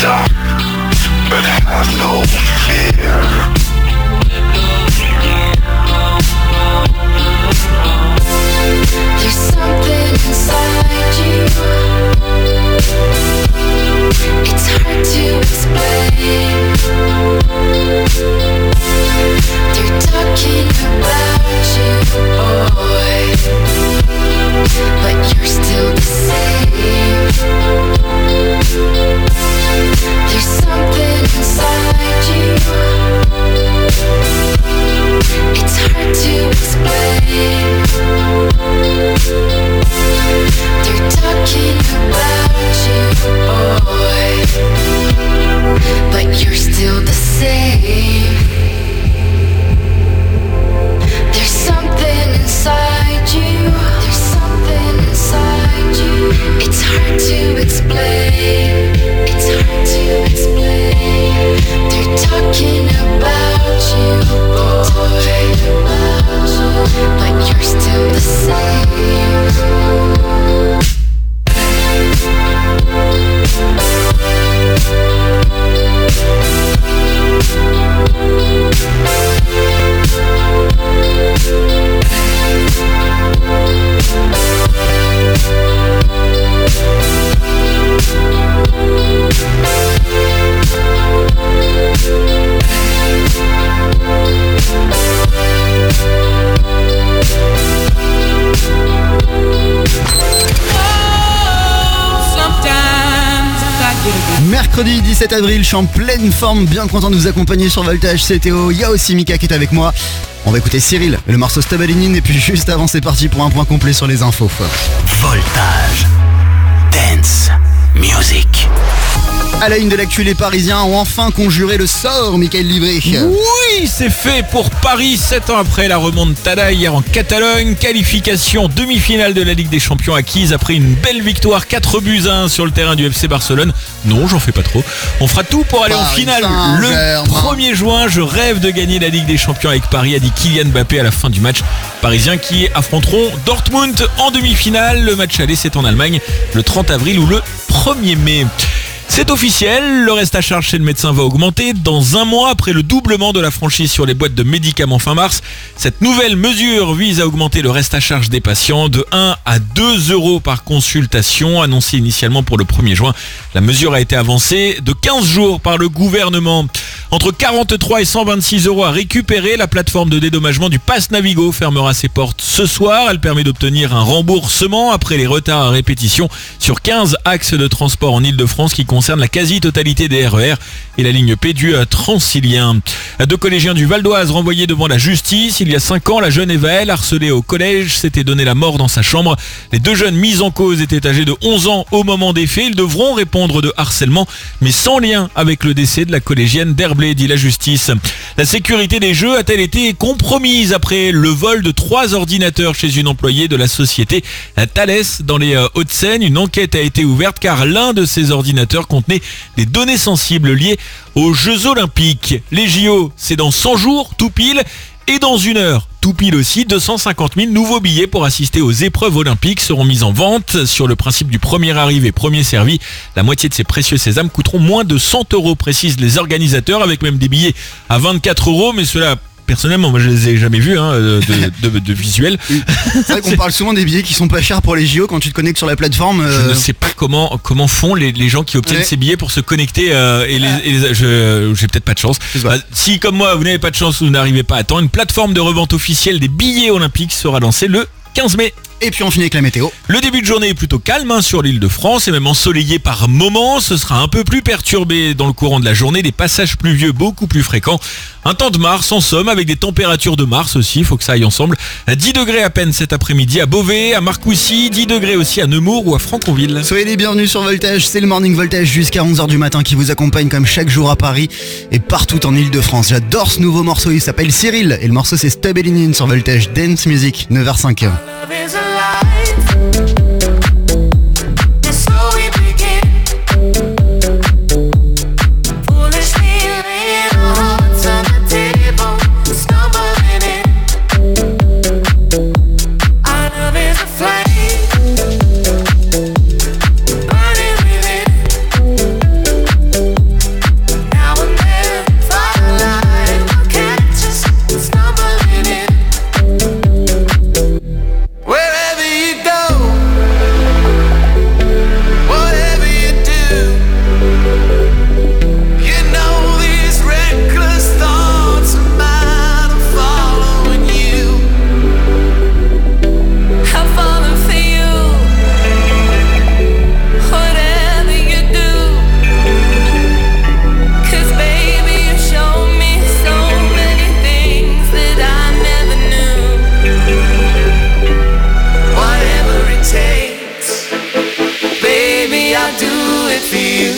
dark, but have no fear. There's something inside you. It's hard to explain. They're talking about you, boy, but you're still the same. There's something inside you. It's hard to explain. They're talking about you, boy, but you're still the same. There's something inside you. There's something inside you. It's hard to explain. It's hard to explain. They're talking about you, boy, but you're still the same. Mercredi 17 avril, je suis en pleine forme, bien content de vous accompagner sur Voltage, c'est Théo, il y a aussi Mika qui est avec moi. On va écouter Cyril, le morceau Stabalinine, et puis juste avant c'est parti pour un point complet sur les infos. Voltage Dance Music. À la une de l'actu, les Parisiens ont enfin conjuré le sort, Mickaël Livré. Oui, c'est fait pour Paris, 7 ans après la remontada hier en Catalogne. Qualification demi-finale de la Ligue des Champions acquise après une belle victoire 4-1 sur le terrain du FC Barcelone. Non, j'en fais pas trop. On fera tout pour aller en finale le 1er juin. Je rêve de gagner la Ligue des Champions avec Paris, a dit Kylian Mbappé à la fin du match. Parisiens qui affronteront Dortmund en demi-finale. Le match aller, c'est en Allemagne le 30 avril ou le 1er mai. C'est officiel, le reste à charge chez le médecin va augmenter dans un mois après le doublement de la franchise sur les boîtes de médicaments fin mars. Cette nouvelle mesure vise à augmenter le reste à charge des patients de 1 à 2 euros par consultation, annoncée initialement pour le 1er juin. La mesure a été avancée de 15 jours par le gouvernement. Entre 43 et 126 euros à récupérer, la plateforme de dédommagement du Pass Navigo fermera ses portes ce soir. Elle permet d'obtenir un remboursement après les retards à répétition sur 15 axes de transport en Ile-de-France qui concerne la quasi-totalité des RER et la ligne P du Transilien. 2 collégiens du Val d'Oise renvoyés devant la justice. Il y a 5 ans, la jeune Eva, harcelée au collège, s'était donné la mort dans sa chambre. Les 2 jeunes mis en cause étaient âgés de 11 ans au moment des faits. Ils devront répondre de harcèlement, mais sans lien avec le décès de la collégienne d'Herblay, dit la justice. La sécurité des jeux a-t-elle été compromise après le vol de 3 ordinateurs chez une employée de la société Thales dans les Hauts-de-Seine? Une enquête a été ouverte car l'un de ces ordinateurs contenait des données sensibles liées aux Jeux Olympiques. Les JO, c'est dans 100 jours, tout pile, et dans 1 heure. Tout pile aussi, 250 000 nouveaux billets pour assister aux épreuves olympiques seront mis en vente sur le principe du premier arrivé, premier servi. La moitié de ces précieux sésames coûteront moins de 100 euros, précisent les organisateurs, avec même des billets à 24 euros, mais cela... Personnellement, moi je les ai jamais vus de visuel. C'est vrai qu'on parle souvent des billets qui sont pas chers pour les JO quand tu te connectes sur la plateforme. Je ne sais pas comment font les gens qui obtiennent ces billets pour se connecter j'ai peut-être pas de chance. Si comme moi vous n'avez pas de chance ou vous n'arrivez pas à temps, une plateforme de revente officielle des billets olympiques sera lancée le 15 mai. Et puis on finit avec la météo. Le début de journée est plutôt calme sur l'île de France et même ensoleillé par moments. Ce sera un peu plus perturbé dans le courant de la journée. Des passages pluvieux beaucoup plus fréquents. Un temps de Mars en somme avec des températures de Mars aussi, il faut que ça aille ensemble. 10 degrés à peine cet après-midi à Beauvais, à Marcoussis, 10 degrés aussi à Nemours ou à Franconville. Soyez les bienvenus sur Voltage, c'est le Morning Voltage jusqu'à 11h du matin qui vous accompagne comme chaque jour à Paris et partout en Ile-de-France. J'adore ce nouveau morceau, il s'appelle Cyril et le morceau c'est Stabalinine sur Voltage Dance Music, 9h05. feel.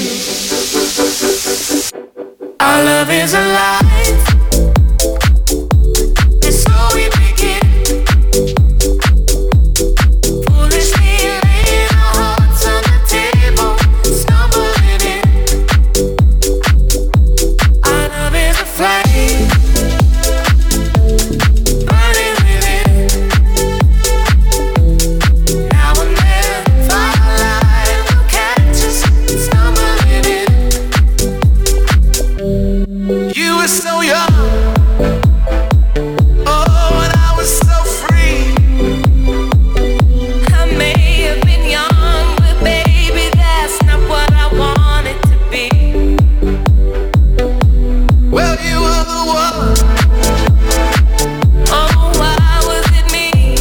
Our love is alive. And so we begin. Foolishly laying our hearts on the table, stumbling in. Our love is a flame, burning within. Now and then, firelight will catch us stumbling in. You were so young, oh, and I was so free. I may have been young, but baby, that's not what I wanted to be. Well, you were the one. Oh, why was it me?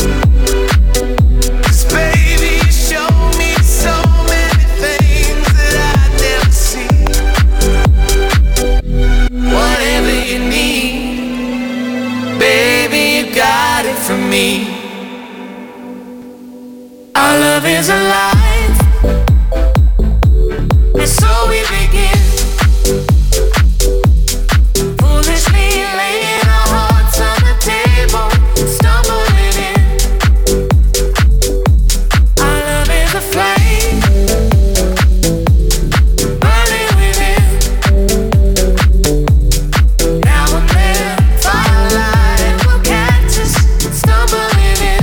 'Cause baby, you showed me so many things that I'd never seen. Whatever you need, baby, you got it from me. Our love is alive, and so we begin. Foolishly laying our hearts on the table, stumbling in. Our love is a flame, burning within. Now and then, firelight will catch us stumbling in.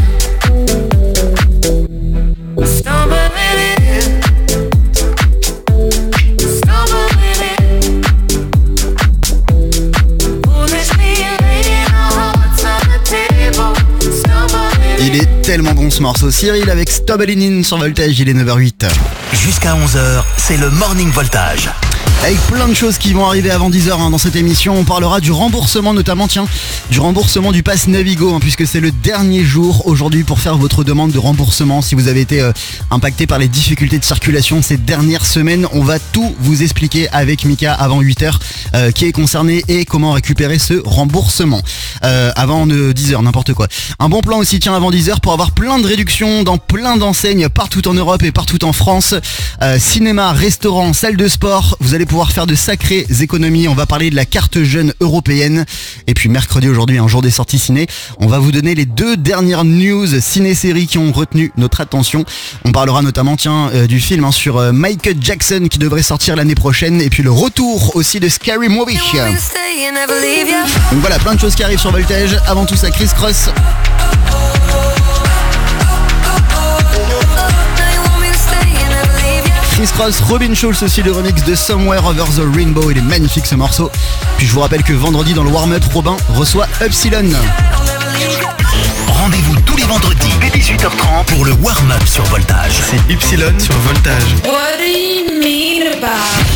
Stumbling in. Stumbling in. Foolishly laying our hearts on the table, stumbling in. Il est tellement bon ce morceau. Cyril avec Stumbling In sur Voltage, il est 9h08. Jusqu'à 11h, c'est le Morning Voltage. Avec plein de choses qui vont arriver avant 10h dans cette émission. On parlera du remboursement notamment, du remboursement du pass Navigo, puisque c'est le dernier jour aujourd'hui pour faire votre demande de remboursement. Si vous avez été impacté par les difficultés de circulation ces dernières semaines, on va tout vous expliquer avec Mika avant 8h qui est concerné et comment récupérer ce remboursement. Avant 10h, n'importe quoi. Un bon plan aussi, avant 10h pour avoir plein de réductions dans plein d'enseignes partout en Europe et partout en France. Cinéma, restaurant, salle de sport, vous allez pouvoir faire de sacrées économies. On va parler de la carte jeune européenne. Et puis mercredi aujourd'hui, un jour des sorties ciné, on va vous donner les 2 dernières news ciné-séries qui ont retenu notre attention. On parlera notamment du film sur Michael Jackson qui devrait sortir l'année prochaine. Et puis le retour aussi de Scary Movie. Donc voilà, plein de choses qui arrivent sur Voltage. Avant tout ça, Chris Cross. Chris Cross, Robin Schulz aussi, le remix de Somewhere Over the Rainbow. Il est magnifique ce morceau. Puis je vous rappelle que vendredi dans le warm-up, Robin reçoit Upsilon. Rendez-vous tous les vendredis dès 18h30 pour le warm-up sur Voltage. C'est Upsilon sur Voltage. What do you mean about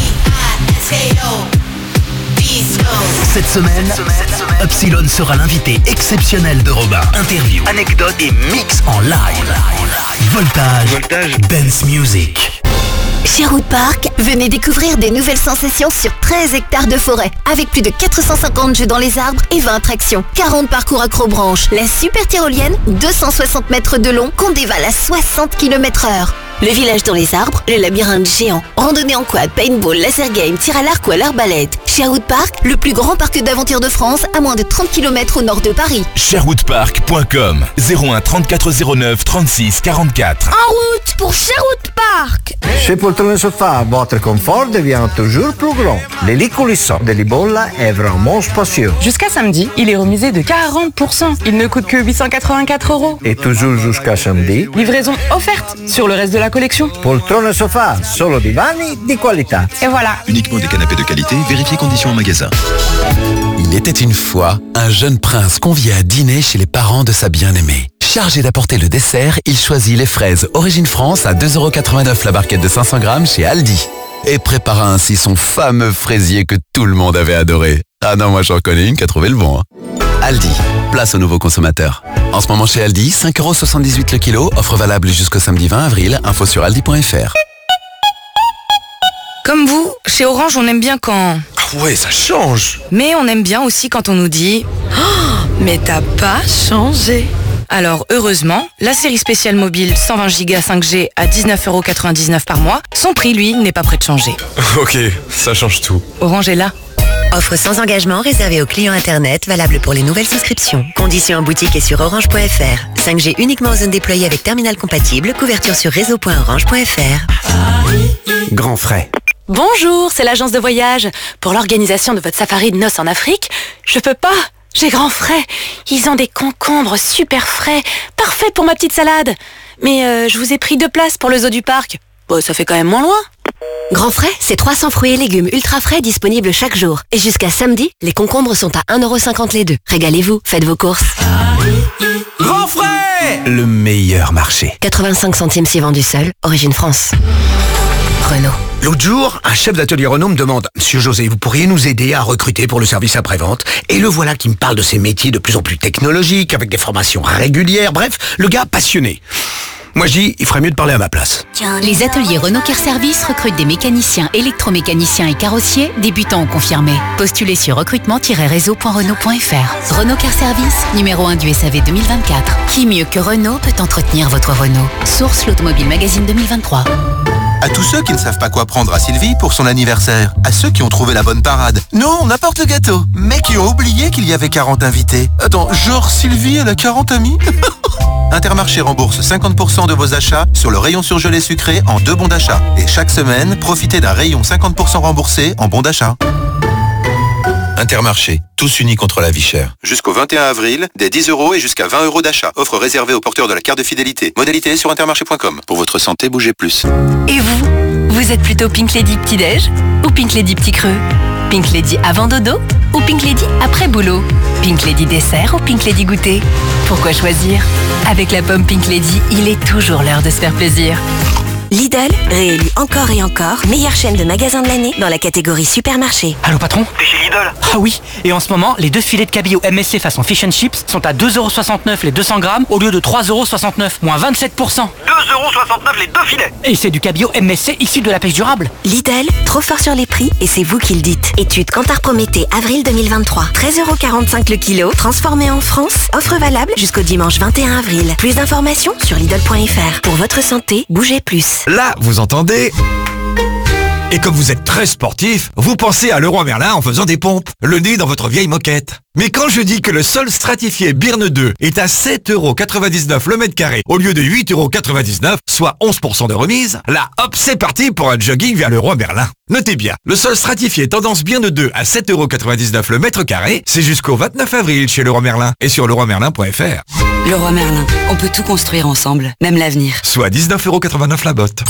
Cette semaine, Upsilon sera l'invité exceptionnel de Robin. Interview, anecdotes et mix en live. Voltage. Dance Music. Sherwood Park, venez découvrir des nouvelles sensations sur 13 hectares de forêt, avec plus de 450 jeux dans les arbres et 20 attractions. 40 parcours accrobranches, la super tyrolienne, 260 mètres de long, qu'on dévale à 60 km/h. Le village dans les arbres, le labyrinthe géant, randonnée en quad, paintball, laser game, tir à l'arc ou à l'arbalète. Sherwood Park, le plus grand parc d'aventure de France, à moins de 30 km au nord de Paris. Sherwoodpark.com 01 34 09 36 44. En route pour Sherwood Park. Chez Poltrone Sofa, votre confort devient toujours plus grand. Les lits coulissants de Libolla est vraiment spacieux. Jusqu'à samedi, il est remisé de 40%. Il ne coûte que 884 €. Et toujours jusqu'à samedi, livraison offerte sur le reste de la collection. Poltrone Sofa, solo divani di qualità. Et voilà. Uniquement des canapés de qualité, vérifiez conditions en magasin. Il était une fois un jeune prince convié à dîner chez les parents de sa bien-aimée. Chargé d'apporter le dessert, il choisit les fraises Origine France à 2,89 € la barquette de 500 grammes chez Aldi. Et prépara ainsi son fameux fraisier que tout le monde avait adoré. Ah non, moi j'en connais une qui a trouvé le bon. Aldi, place aux nouveaux consommateurs. En ce moment chez Aldi, 5,78 € le kilo, offre valable jusqu'au samedi 20 avril, info sur aldi.fr. Comme vous, chez Orange, on aime bien quand... Ah ouais, ça change. Mais on aime bien aussi quand on nous dit « Oh, mais t'as pas changé !» Alors, heureusement, la série spéciale mobile 120 Go 5G à 19,99€ par mois, son prix, lui, n'est pas prêt de changer. Ok, ça change tout. Orange est là. Offre sans engagement réservée aux clients Internet, valable pour les nouvelles souscriptions. Conditions en boutique et sur orange.fr. 5G uniquement aux zones déployées avec terminal compatible. Couverture sur réseau.orange.fr. Grand frais. Bonjour, c'est l'agence de voyage. Pour l'organisation de votre safari de noces en Afrique, je peux pas. J'ai grand frais. Ils ont des concombres super frais, parfaits pour ma petite salade. Mais je vous ai pris 2 places pour le zoo du parc. Bon, ça fait quand même moins loin. Grand frais, c'est 300 fruits et légumes ultra frais disponibles chaque jour. Et jusqu'à samedi, les concombres sont à 1,50€ les deux. Régalez-vous, faites vos courses. Grand frais, le meilleur marché. 85 centimes si vendu seul, origine France. Renault. L'autre jour, un chef d'atelier Renault me demande « Monsieur José, vous pourriez nous aider à recruter pour le service après-vente ?» Et le voilà qui me parle de ces métiers de plus en plus technologiques, avec des formations régulières, bref, le gars passionné. Moi je dis, il ferait mieux de parler à ma place. Les ateliers Renault Car Service recrutent des mécaniciens, électromécaniciens et carrossiers, débutants ou confirmés. Postulez sur recrutement-réseau.renault.fr. Renault Car Service, numéro 1 du SAV 2024. Qui mieux que Renault peut entretenir votre Renault? Source l'Automobile Magazine 2023. À tous ceux qui ne savent pas quoi prendre à Sylvie pour son anniversaire. À ceux qui ont trouvé la bonne parade. Non, on apporte le gâteau. Mais qui ont oublié qu'il y avait 40 invités. Attends, genre Sylvie, elle a 40 amis? Intermarché rembourse 50% de vos achats sur le rayon surgelé sucré en 2 bons d'achat. Et chaque semaine, profitez d'un rayon 50% remboursé en bons d'achat. Intermarché, tous unis contre la vie chère. Jusqu'au 21 avril, des 10€ et jusqu'à 20€ d'achat. Offre réservée aux porteurs de la carte de fidélité. Modalité sur intermarché.com. Pour votre santé, bougez plus. Et vous êtes plutôt Pink Lady petit-déj ou Pink Lady petit creux? Pink Lady avant dodo ou Pink Lady après boulot? Pink Lady dessert ou Pink Lady goûter? Pourquoi choisir? Avec la pomme Pink Lady, il est toujours l'heure de se faire plaisir. Lidl, réélu encore et encore, meilleure chaîne de magasins de l'année dans la catégorie supermarché. Allô patron? T'es chez Lidl? Ah oui, et en ce moment, les 2 filets de cabillaud MSC façon Fish and Chips sont à 2,69€ les 200 grammes au lieu de 3,69€, moins 27%. 2,69€ les 2 filets. Et c'est du cabillaud MSC issu de la pêche durable. Lidl, trop fort sur les prix et c'est vous qui le dites. Étude Kantar Prométhée, avril 2023. 13,45€ le kilo, transformé en France. Offre valable jusqu'au dimanche 21 avril. Plus d'informations sur Lidl.fr. Pour votre santé, bougez plus. Là, vous entendez? Et comme vous êtes très sportif, vous pensez à Leroy Merlin en faisant des pompes, le nez dans votre vieille moquette. Mais quand je dis que le sol stratifié Birne 2 est à 7,99€ le mètre carré au lieu de 8,99€, soit 11% de remise, là hop, c'est parti pour un jogging vers Leroy Merlin. Notez bien, le sol stratifié tendance Birne 2 à 7,99€ le mètre carré, c'est jusqu'au 29 avril chez Leroy Merlin et sur leroymerlin.fr. Leroy Merlin, on peut tout construire ensemble, même l'avenir. Soit 19,89€ la botte.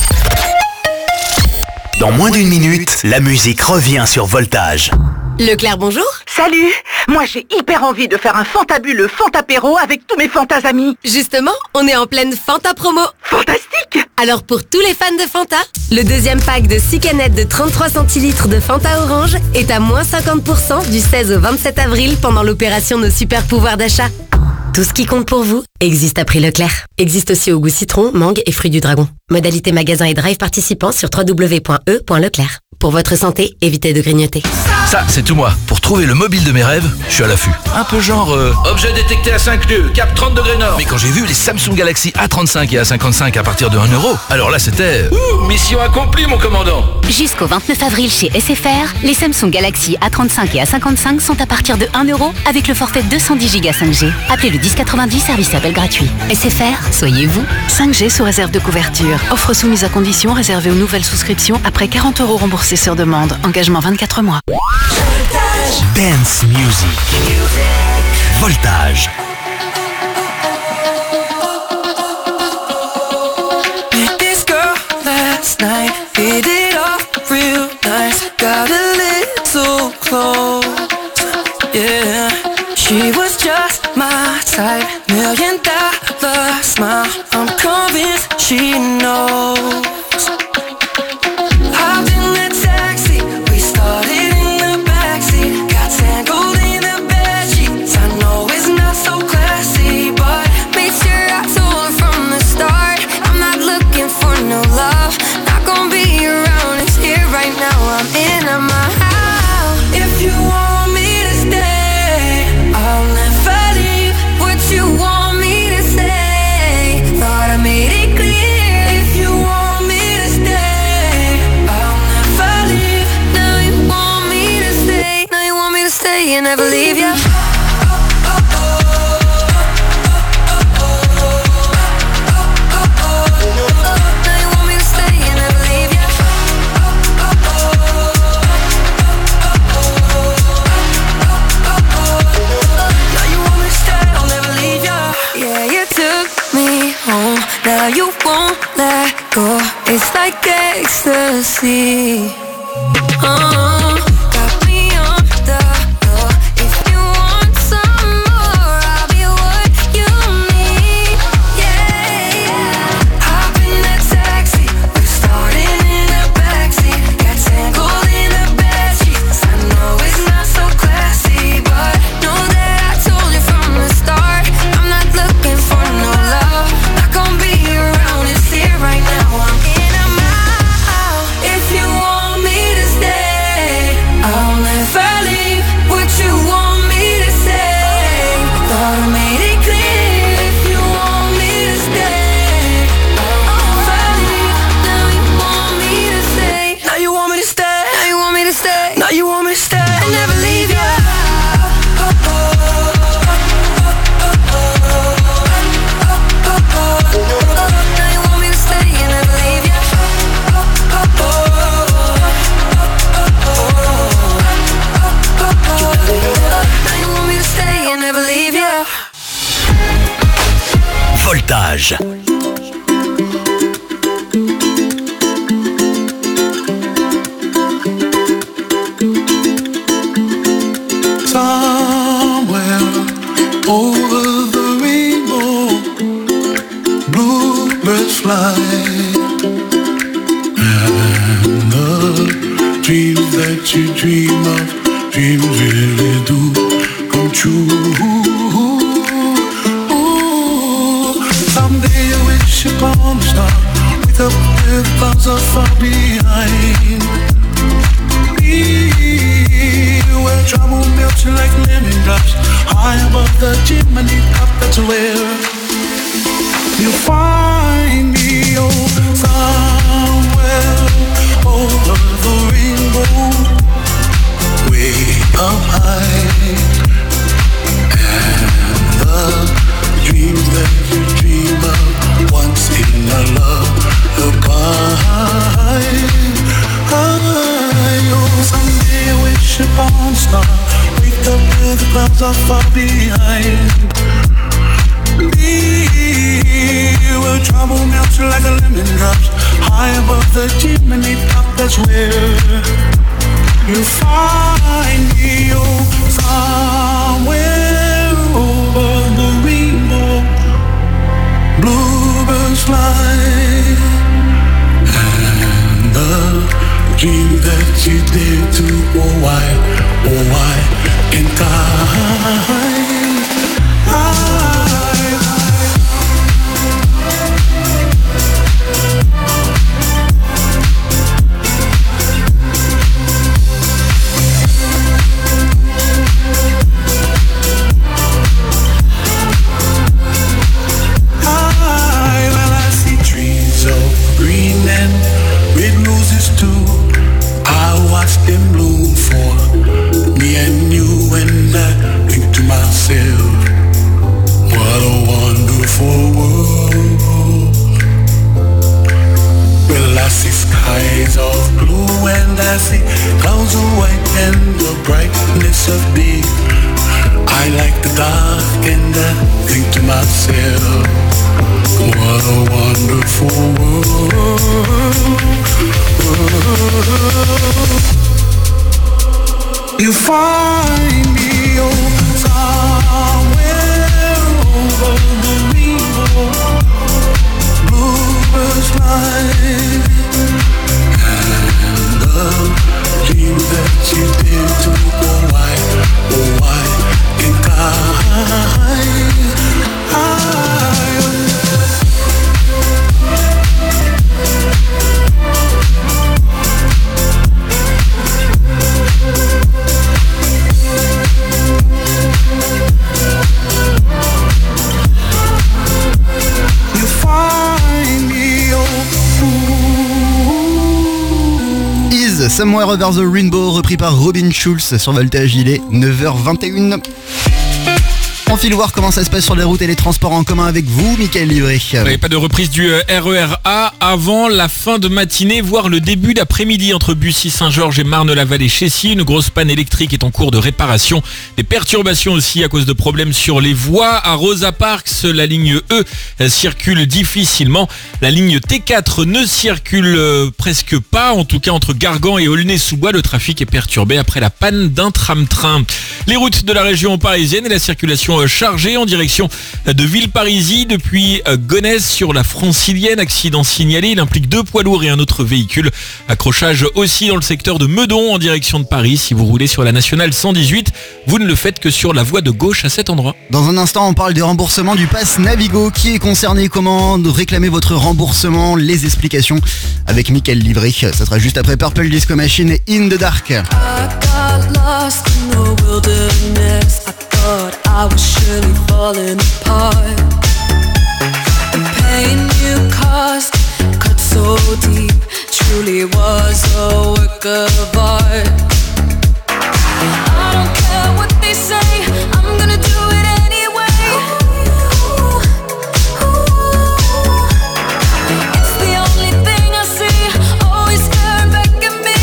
Dans moins d'1 minute, la musique revient sur Voltage. Leclerc, bonjour. Salut. Moi, j'ai hyper envie de faire un fantabuleux Fantapéro avec tous mes Fantas amis. Justement, on est en pleine Fanta promo. Fantastique. Alors, pour tous les fans de Fanta, le deuxième pack de 6 canettes de 33 centilitres de Fanta Orange est à moins 50% du 16 au 27 avril pendant l'opération Nos Super Pouvoirs d'achat. Tout ce qui compte pour vous existe à prix Leclerc. Existe aussi au goût citron, mangue et fruits du dragon. Modalité magasin et drive participants sur www.e.leclerc. Pour votre santé, évitez de grignoter. Ça, c'est tout moi. Pour trouver le mobile de mes rêves, je suis à l'affût. Un peu genre... objet détecté à 5 lieues, cap 30 degrés nord. Mais quand j'ai vu les Samsung Galaxy A35 et A55 à partir de 1€, alors là c'était... mission accomplie, mon commandant. Jusqu'au 29 avril chez SFR, les Samsung Galaxy A35 et A55 sont à partir de 1€ avec le forfait 210 Go 5G. Appelez le 1090, service appel gratuit. SFR, soyez vous. 5G sous réserve de couverture. Offre soumise à condition réservée aux nouvelles souscriptions après 40€ remboursés sur demande. Engagement 24 mois. Dance Music. Voltage. Met this girl last night, hit it off real nice, got a little close, yeah. She was just my type, $1 million smile, I'm convinced she knows. Hopped in the taxi, we started in the backseat, got tangled in the bedsheets, I know it's not so and never leave ya. Now you won't let go. It's like ecstasy. Got me on the floor. If you want some more, I'll be what you need. Yeah. Hop in that taxi. We're starting in the backseat. Got tangled in the bedsheets. I know it's not so classy, but know that I told you from the start, I'm not looking for no love. Not gonna be around, it's here right now. I'm in, I'm out. If you want me to stay, I'll never leave. What you want me to say, thought I made it clear. If you want me to stay, I'll never leave. Now you want me to stay. Now you want me to stay. Now you want me to stay. Now you want me to stay. I'll never leave ya. Voltage. Somewhere over the rainbow, bluebirds fly, and the dreams that you dream of, dreams really do come true. Someday you wish upon a star, wake up with clouds are far behind. Where trouble melts you like lemon drops, high above the chimney top, that's where you'll find me. Oh, somewhere over the rainbow, way up high, and the dreams that you dream of once in a lullaby. Someday I wish upon a star, wake up where the clouds are far behind. Where trouble melts like a lemon drops, high above the chimney top, that's where you find me. Oh, somewhere over the rainbow, bluebirds fly, and the dream that you did to, oh why can't I? I see trees of green and red roses too. I watch them bloom for me and you, and I think to myself, what a wonderful world. Well, I see skies of blue and I see clouds of white and the brightness of day. I like the dark and I think to myself, what a wonderful world. You find me, oh, somewhere over the rainbow, bluebirds fly, and the dream that you did to, oh why can't I? You find me, oh, ooh. Somewhere Over the Rainbow, repris par Robin Schulz sur Voltage, il est 9h21. On file voir comment ça se passe sur les routes et les transports en commun avec vous, Mickaël Livré. Oui, pas de reprise du RER-A avant la fin de matinée, voire le début d'après-midi entre Bussy-Saint-Georges et Marne-la-Vallée-Chessy. Une grosse panne électrique est en cours de réparation. Des perturbations aussi à cause de problèmes sur les voies. À Rosa Parks, la ligne E circule difficilement. La ligne T4 ne circule presque pas. En tout cas, entre Gargan et Aulnay-sous-Bois, le trafic est perturbé après la panne d'un tram-train. Les routes de la région parisienne et la circulation chargée en direction de Villeparisis depuis Gonesse sur la Francilienne. Accident signalé, il implique 2 poids lourds et un autre véhicule. Accrochage aussi dans le secteur de Meudon en direction de Paris. Si vous roulez sur la nationale 118, vous ne le faites que sur la voie de gauche à cet endroit. Dans un instant, on parle des remboursements du pass Navigo. Qui est concerné? Comment réclamer votre remboursement? Les explications avec Mickaël Livré. Ça sera juste après Purple Disco Machine et In the Dark. I was surely falling apart. The pain you caused cut so deep, truly was a work of art. I don't care what they say, I'm gonna do it anyway. It's the only thing I see, always staring back at me.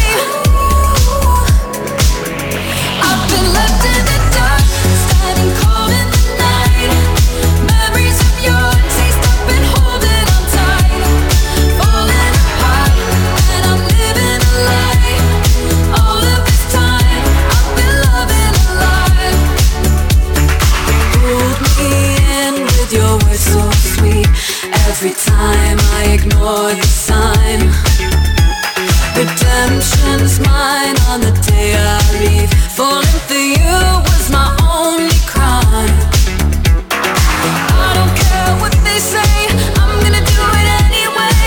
I've been left in the dark, standing cold in the night. Memories of your taste, I've been holding on tight. Falling apart, and I'm living a lie. All of this time, I've been loving a lie. Pulled me in with your words so sweet. Every time I ignore the sign. Redemption's mine on the day I leave. Falling for you was my only crime. I don't care what they say, I'm gonna do it anyway.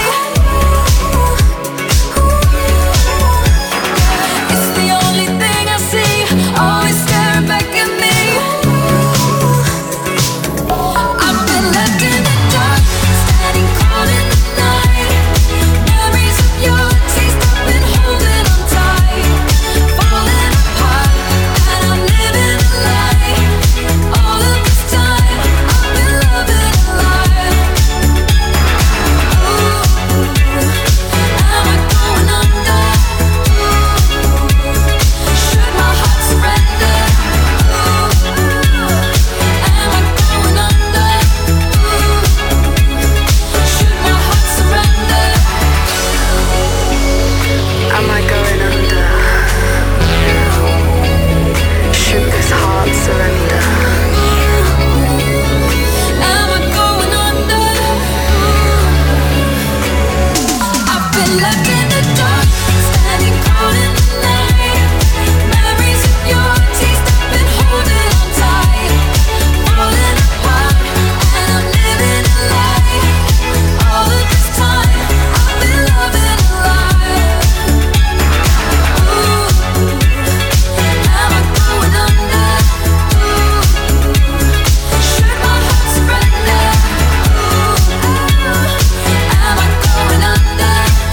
It's the only thing I see, always staring back at me. I've been left in the dark, standing cold in the night. Memories of your taste, I've been holding on tight. Falling apart, and I'm living a lie. All of this time, I've been loving a lie. Ooh, am I going under? Should my heart surrender? Am I going under? Should my heart surrender? Am I going under? Should this heart surrender? Am I going under? I've been left in the dark, standing cold in the night. Memories of your taste, I've been holding on tight. Falling apart, and I'm living a lie. All of this time, I've been loving a lie. Ooh, am I going under? Should my heart surrender? Am I going under?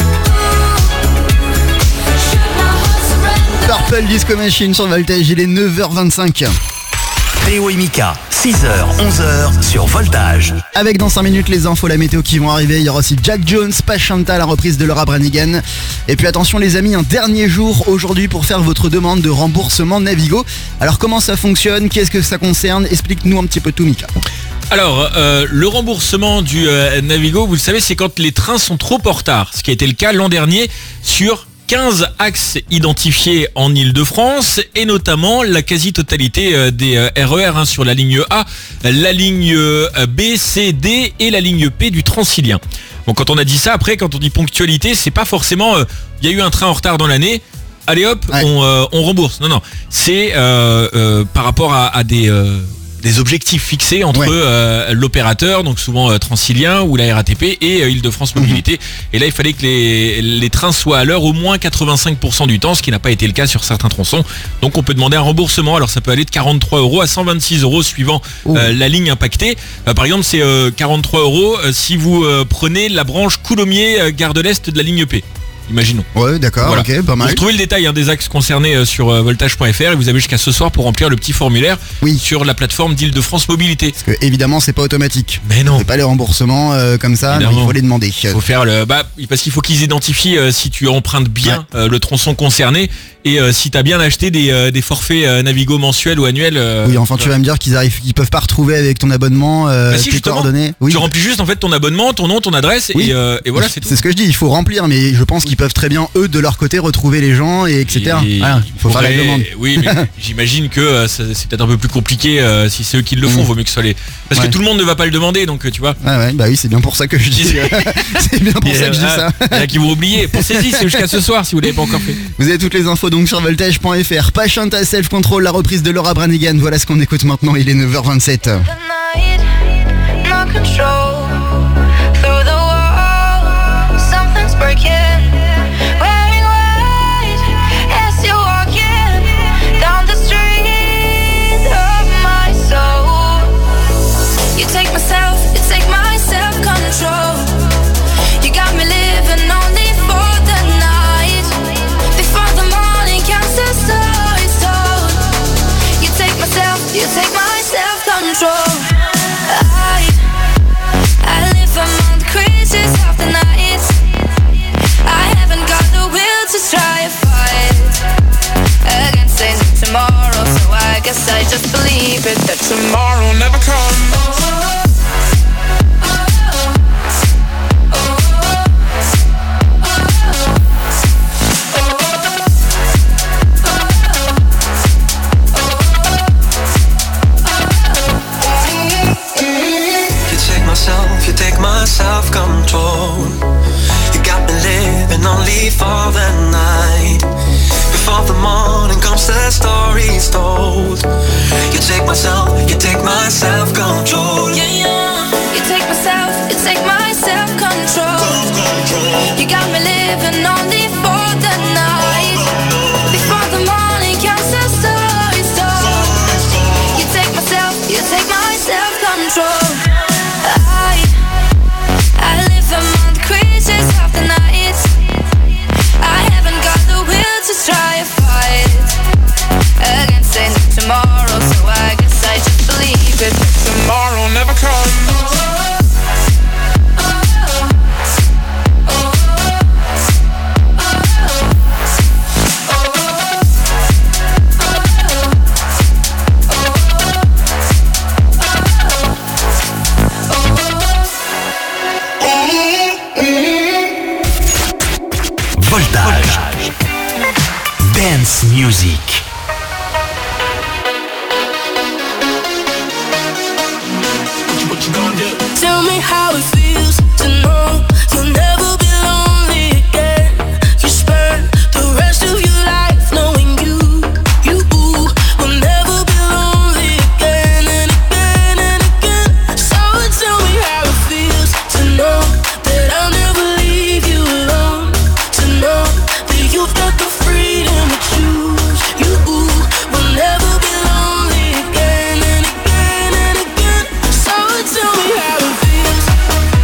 Should my heart surrender? Purple Disco Machine sur Voltage, il est 9h25. Théo et Mika, 6h, 11h sur Voltage. Avec dans 5 minutes les infos, la météo qui vont arriver. Il y aura aussi Jack Jones, Pachanta, la reprise de Laura Branigan. Et puis attention les amis, un dernier jour aujourd'hui pour faire votre demande de remboursement Navigo. Alors comment ça fonctionne? Qu'est-ce que ça concerne? Explique-nous un petit peu tout, Mika. Alors, le remboursement du Navigo, vous le savez, c'est quand les trains sont trop en retard. Ce qui a été le cas l'an dernier sur 15 axes identifiés en Ile-de-France et notamment la quasi-totalité des RER sur la ligne A, la ligne B, C, D et la ligne P du Transilien. Bon, quand on a dit ça, après, quand on dit ponctualité, c'est pas forcément il y a eu un train en retard dans l'année, allez hop, ouais, on rembourse. Non, c'est par rapport à des objectifs fixés entre l'opérateur, donc souvent Transilien ou la RATP et Île-de-France Mobilité. Et là, il fallait que les trains soient à l'heure au moins 85% du temps, ce qui n'a pas été le cas sur certains tronçons. Donc on peut demander un remboursement. Alors ça peut aller de 43 € à 126 € suivant la ligne impactée. Par exemple, c'est 43 € si vous prenez la branche Coulommiers Gare de l'Est de la ligne P. imaginons. Ouais, d'accord, Voilà. ok, pas mal. Vous retrouvez le détail des axes concernés sur voltage.fr et vous avez jusqu'à ce soir pour remplir le petit formulaire sur la plateforme d'Île-de-France Mobilité. Parce que évidemment c'est pas automatique. Mais non. C'est pas les remboursements comme ça, non, il faut les demander. Faut faire parce qu'il faut qu'ils identifient si tu empruntes bien le tronçon concerné et si t'as bien acheté des forfaits Navigo mensuels ou annuels. Oui, enfin tu vas me dire qu'ils peuvent pas retrouver avec ton abonnement si, tes coordonnées. Oui. Tu remplis juste en fait ton abonnement, ton nom, ton adresse et voilà, c'est tout. C'est ce que je dis, il faut remplir, mais je pense qu'ils peuvent très bien eux de leur côté retrouver les gens et etc. Voilà, il faut faire la demande. Oui, mais j'imagine que c'est peut-être un peu plus compliqué si c'est eux qui le font, vaut mieux que ce soit les. Parce que tout le monde ne va pas le demander, donc tu vois. Ouais, bah oui, c'est bien pour ça que je dis. C'est bien pour ça que je dis ça. Il y en a qui vont oublier. Pensez-y, c'est jusqu'à ce soir si vous l'avez pas encore fait. Vous avez toutes les infos donc sur voltage.fr. Patienta Self Control, la reprise de Laura Branigan. Voilà ce qu'on écoute maintenant. Il est 9h27. Guess I just believe it that tomorrow never comes. You take my self-control. You got me living only for the night. Before the morning comes, the story's told. You take my self-control. Yeah, yeah. You take my self-control. You got me living only for the night. Before the morning comes, the story's told. You take my self-control. I live among the creatures of the night. I haven't got the will to try and fight against any tomorrow, so I guess I just believe it. Tomorrow never comes. Voltage. Dance music. Tell me how it feels to know you'll never be lonely again. You spend the rest of your life knowing you will never be lonely again and again and again. So tell me how it feels to know that I'll never leave you alone. To know that you've got the freedom to choose. You will never be lonely again and again and again. So tell me how it feels.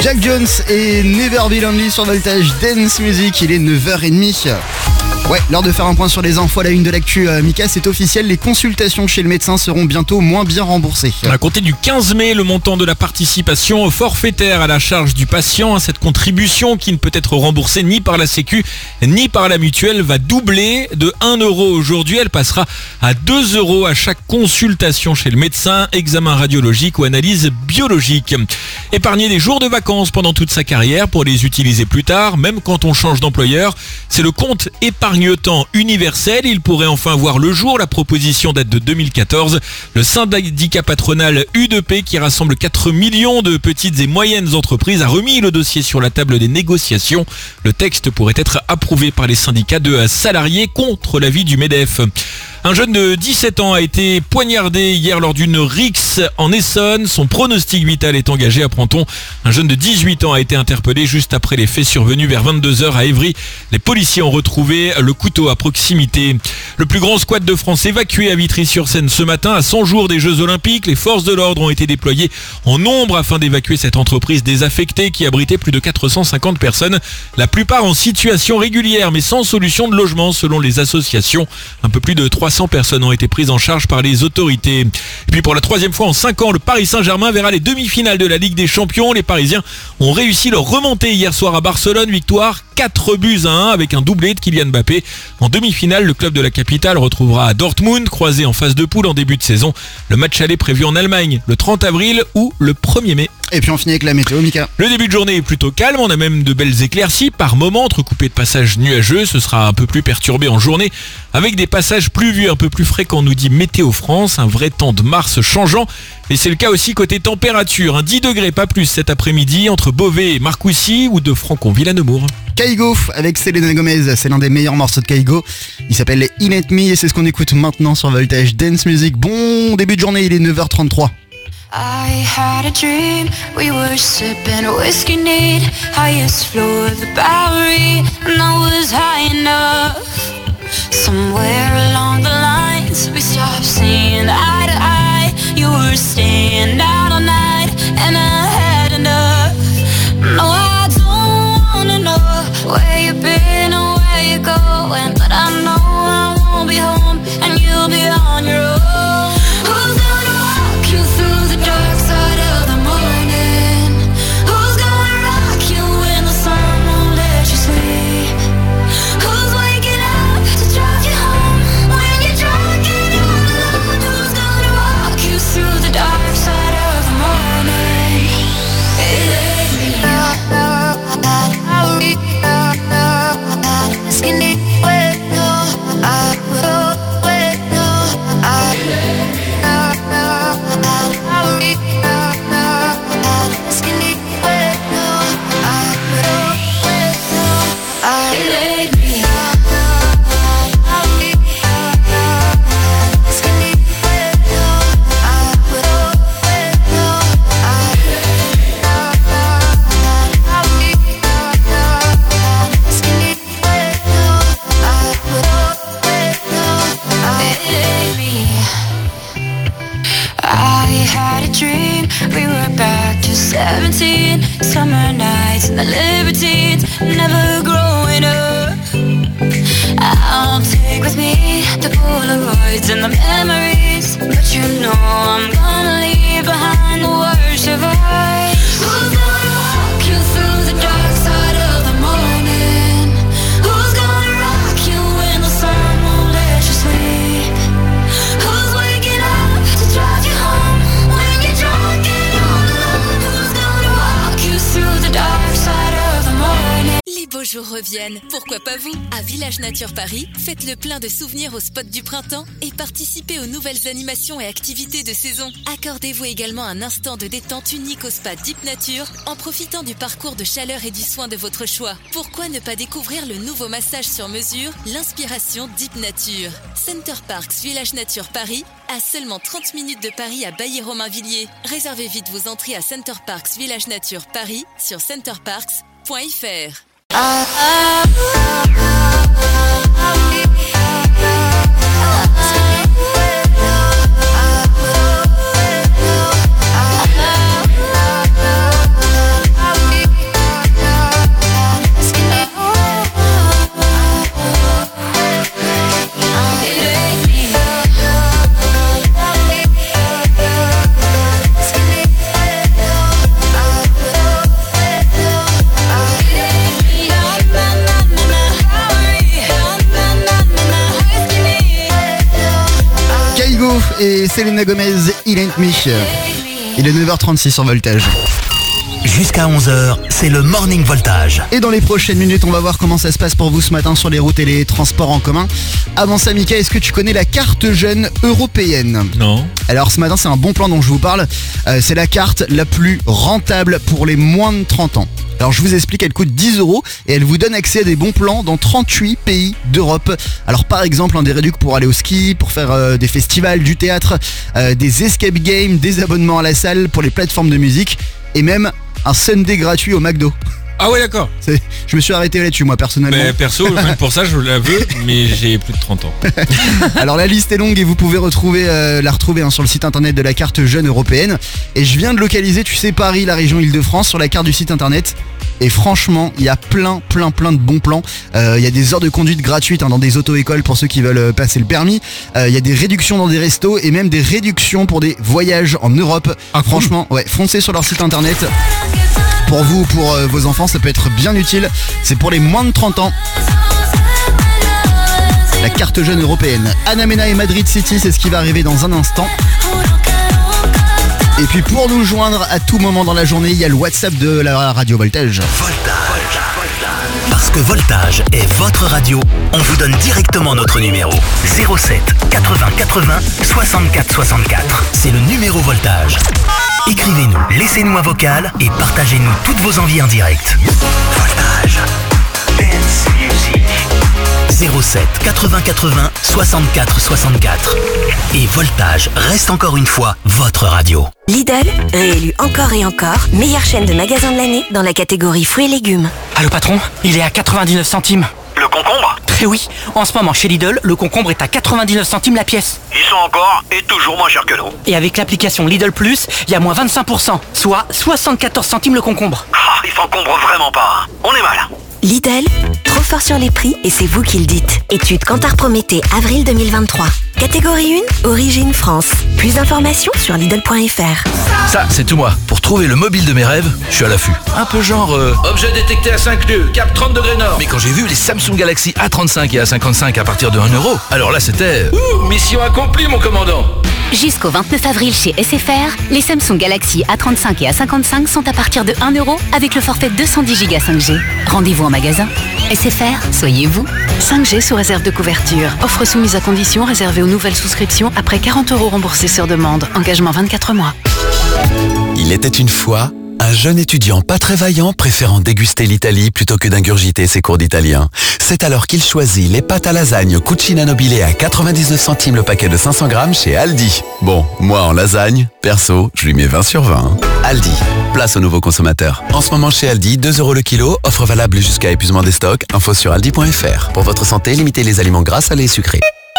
Jack Jones et Never Be Lonely sur Voltage Dance Music, il est 9h30. Ouais, l'heure de faire un point sur les infos à la une de l'actu. Mika, c'est officiel, les consultations chez le médecin seront bientôt moins bien remboursées. À compter du 15 mai, le montant de la participation forfaitaire à la charge du patient, cette contribution qui ne peut être remboursée ni par la Sécu ni par la mutuelle, va doubler de 1 € aujourd'hui. Elle passera à 2 € à chaque consultation chez le médecin, examen radiologique ou analyse biologique. Épargner des jours de vacances pendant toute sa carrière pour les utiliser plus tard, même quand on change d'employeur, c'est le compte épargne-temps universel. Il pourrait enfin voir le jour. La proposition date de 2014. Le syndicat patronal U2P, qui rassemble 4 millions de petites et moyennes entreprises, a remis le dossier sur la table des négociations. Le texte pourrait être approuvé par les syndicats de salariés contre l'avis du MEDEF. Un jeune de 17 ans a été poignardé hier lors d'une rixe en Essonne. Son pronostic vital est engagé, apprend-on. Un jeune de 18 ans a été interpellé juste après les faits survenus vers 22h à Évry. Les policiers ont retrouvé le couteau à proximité. Le plus grand squat de France évacué à Vitry-sur-Seine ce matin. À 100 jours des Jeux Olympiques, les forces de l'ordre ont été déployées en nombre afin d'évacuer cette entreprise désaffectée qui abritait plus de 450 personnes. La plupart en situation régulière mais sans solution de logement selon les associations. Un peu plus de 300 personnes ont été prises en charge par les autorités. Et puis pour la 3e fois en 5 ans, le Paris Saint-Germain verra les demi-finales de la Ligue des Champions. Les Parisiens ont réussi leur remontée hier soir à Barcelone. Victoire 4-1 avec un doublé de Kylian Mbappé. En demi-finale, le club de la capitale retrouvera Dortmund, croisé en phase de poule en début de saison. Le match aller prévu en Allemagne le 30 avril ou le 1er mai. Et puis on finit avec la météo, Mika. Le début de journée est plutôt calme, on a même de belles éclaircies par moments, entrecoupées de passages nuageux. Ce sera un peu plus perturbé en journée avec des passages pluvieux un peu plus fréquents, nous dit Météo France. Un vrai temps de mars changeant. Et c'est le cas aussi côté température. 10 degrés, pas plus cet après-midi entre Beauvais et Marcoussis ou de Francon-Villannemours. Kaigo avec Selena Gomez, c'est l'un des meilleurs morceaux de Kaigo. Il s'appelle In It Me et c'est ce qu'on écoute maintenant sur Voltage Dance Music. Bon début de journée, il est 9h33. I had a dream, we were sipping whiskey neat, highest floor of the Bowery, and I was high enough. Somewhere along the lines, we stopped seeing eye to eye. You were staying out all night, and I had enough. No, I don't wanna know where you've been or where you're going, but I know I won't be home, and you'll be on your own. Who's gonna walk you through the dark side of the morning? Who's gonna rock you when the sun won't let you sleep? Who's waking up to drive you home when you're drunk and all alone? Who's gonna walk you through the dark side of the morning? I had a dream, we were back to 17. Summer nights and the libertines, never growing up. I'll take with me the Polaroids and the memories, but you know I'm gonna leave behind the worst of us. Who's gonna walk you through the dark side of the morning? Who's gonna rock you when the sun won't let you sleep? Who's waking up to drive you home when you're drunk and all alone? Who's gonna walk you through the dark side of the morning? Les beaux jours reviennent, pourquoi pas vous? À Village Nature Paris, faites le plein de souvenirs au spot du printemps et participez aux nouvelles animations et activités de saison. Accordez-vous également un instant de détente unique au spa Deep Nature en profitant du parcours de chaleur et du soin de votre choix. Pourquoi ne pas découvrir le nouveau massage sur mesure, l'inspiration Deep Nature? Center Parks Village Nature Paris, à seulement 30 minutes de Paris à Bailly-Romainvilliers. Réservez vite vos entrées à Center Parks Village Nature Paris sur centerparks.fr. et Selena Gomez, Il Ain't Me. Il est 9h36 sur Voltage. Jusqu'à 11h, c'est le Morning Voltage. Et dans les prochaines minutes, on va voir comment ça se passe pour vous ce matin sur les routes et les transports en commun. Avant ça, Mika, est-ce que tu connais la carte jeune européenne ? Non. Alors ce matin, c'est un bon plan dont je vous parle. C'est la carte la plus rentable pour les moins de 30 ans. Alors je vous explique, elle coûte 10 € et elle vous donne accès à des bons plans dans 38 pays d'Europe. Alors par exemple, des réducs pour aller au ski, pour faire des festivals, du théâtre, des escape games, des abonnements à la salle pour les plateformes de musique et même un Sunday gratuit au McDo. Ah ouais, d'accord. Je me suis arrêté là-dessus, moi, personnellement. Mais perso, même pour ça, je la veux, mais j'ai plus de 30 ans. Alors la liste est longue et vous pouvez la retrouver sur le site internet de la carte jeune européenne. Et je viens de localiser, tu sais, Paris, la région Île-de-France, sur la carte du site internet. Et franchement, il y a plein de bons plans. Il y a des heures de conduite gratuites dans des auto-écoles pour ceux qui veulent passer le permis. Il y a des réductions dans des restos et même des réductions pour des voyages en Europe. Franchement, ouais, foncez sur leur site internet. Pour vous ou pour vos enfants, ça peut être bien utile. C'est pour les moins de 30 ans. La carte jeune européenne. Ana Mena et Madrid City, c'est ce qui va arriver dans un instant. Et puis pour nous joindre à tout moment dans la journée, il y a le WhatsApp de la radio Voltage. Voltage. Parce que Voltage est votre radio, on vous donne directement notre numéro. 07 80 80 64 64. C'est le numéro Voltage. Écrivez-nous, laissez-nous un vocal et partagez-nous toutes vos envies en direct. Voltage. Dance Music. 07 80 80 64 64. Et Voltage reste encore une fois votre radio. Lidl, réélu encore et encore, meilleure chaîne de magasins de l'année dans la catégorie fruits et légumes. Allô patron, il est à 99 centimes. Le concombre ? Eh oui, en ce moment chez Lidl, le concombre est à 99 centimes la pièce. Ils sont encore et toujours moins chers que nous. Et avec l'application Lidl Plus, il y a moins 25%, soit 74 centimes le concombre. Ah, ils s'encombrent vraiment pas. On est mal. Lidl, trop fort sur les prix et c'est vous qui le dites. Étude Kantar Prométhée, avril 2023. Catégorie 1, origine France. Plus d'informations sur Lidl.fr. Ça, c'est tout moi. Pour trouver le mobile de mes rêves, je suis à l'affût. Un peu genre... objet détecté à 5 lieues, cap 30 degrés nord. Mais quand j'ai vu les Samsung Galaxy A35 et A55 à partir de 1 €, alors là c'était... mission accomplie mon commandant. Jusqu'au 29 avril chez SFR, les Samsung Galaxy A35 et A55 sont à partir de 1 € avec le forfait 210 Go 5G. Rendez-vous en magasin. SFR, soyez vous. 5G sous réserve de couverture. Offre soumise à condition réservée aux nouvelles souscriptions après 40 € remboursés sur demande. Engagement 24 mois. Il était une fois un jeune étudiant pas très vaillant préférant déguster l'Italie plutôt que d'ingurgiter ses cours d'italien. C'est alors qu'il choisit les pâtes à lasagne Cucina Nobile à 99 centimes le paquet de 500 grammes chez Aldi. Bon, moi en lasagne, perso, je lui mets 20 sur 20. Aldi, place aux nouveaux consommateurs. En ce moment chez Aldi, 2 € le kilo, offre valable jusqu'à épuisement des stocks. Info sur aldi.fr. Pour votre santé, limitez les aliments gras, salés et sucrés.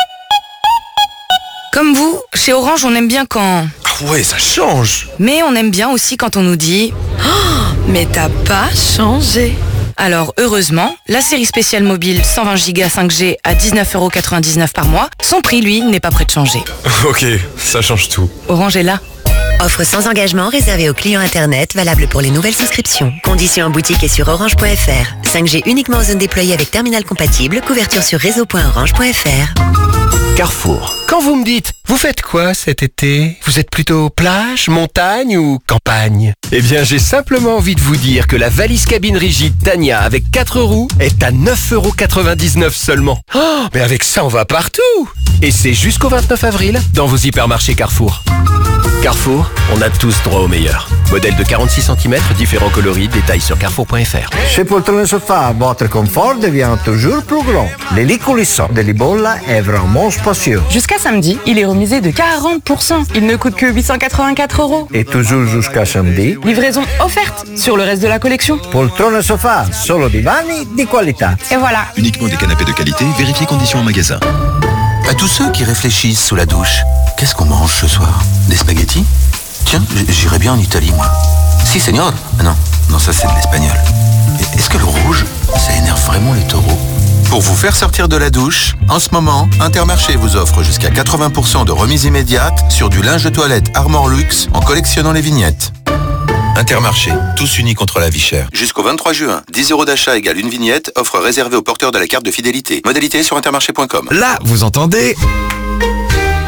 Comme vous, chez Orange, on aime bien quand... Ah ouais, ça change. Mais on aime bien aussi quand on nous dit oh, mais t'as pas changé. Alors heureusement, la série spéciale mobile 120 Go 5G à 19,99 € par mois, son prix lui n'est pas prêt de changer. Ok, ça change tout. Orange est là. Offre sans engagement réservée aux clients internet, valable pour les nouvelles souscriptions. Conditions en boutique et sur orange.fr. 5G uniquement aux zones déployées avec terminal compatible, couverture sur réseau.orange.fr. Carrefour. Quand vous me dites, vous faites quoi cet été ? Vous êtes plutôt plage, montagne ou campagne ? Eh bien, j'ai simplement envie de vous dire que la valise cabine rigide Tania avec 4 roues est à 9,99 € seulement. Oh, mais avec ça, on va partout ! Et c'est jusqu'au 29 avril dans vos hypermarchés Carrefour. Carrefour, on a tous droit au meilleur. Modèle de 46 cm, différents coloris, détails sur carrefour.fr. Chez Poltrone Sofa, votre confort devient toujours plus grand. Le lit coulissant de Libolla est vraiment spacieux. Jusqu'à samedi, il est remisé de 40%. Il ne coûte que 884 €. Et toujours jusqu'à samedi, livraison offerte sur le reste de la collection. Poltrone Sofa, solo divani di qualità. Et voilà. Uniquement des canapés de qualité, vérifiez conditions en magasin. À tous ceux qui réfléchissent sous la douche, qu'est-ce qu'on mange ce soir ? Des spaghettis ? Tiens, j'irais bien en Italie, moi. Si, señor. Ah non, ça c'est de l'espagnol. Est-ce que le rouge, ça énerve vraiment les taureaux ? Pour vous faire sortir de la douche, en ce moment, Intermarché vous offre jusqu'à 80% de remise immédiate sur du linge de toilette Armor Luxe en collectionnant les vignettes. Intermarché, tous unis contre la vie chère. Jusqu'au 23 juin, 10 € d'achat égale une vignette, offre réservée aux porteurs de la carte de fidélité. Modalité sur intermarché.com. Là, vous entendez